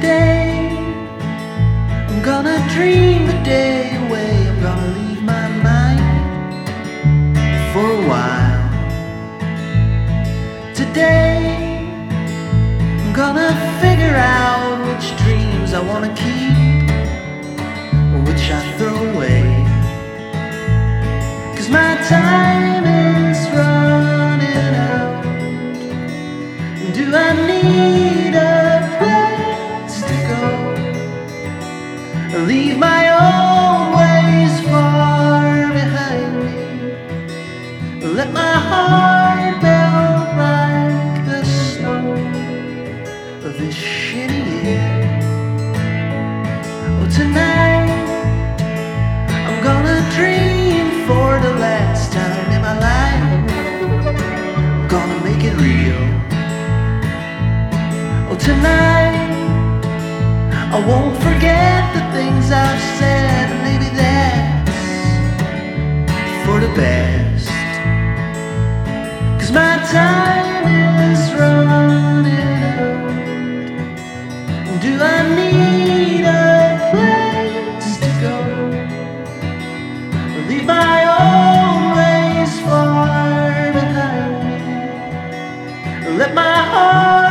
Today I'm gonna dream the day away. I'm gonna leave my mind for a while. Today I'm gonna figure out which dreams I wanna keep or which I throw away. 'Cause my time is running out. Do I need a place to go? Leave my own ways far behind me. Let my heart melt like the snow of this shitty year. Oh, tonight I'm gonna dream for the last time in my life. I'm gonna make it real. Oh, tonight I won't forget the things I've said. Maybe that's for the best. 'Cause my time is running out. Do I need a place to go? Leave my own ways far behind me. Let my heart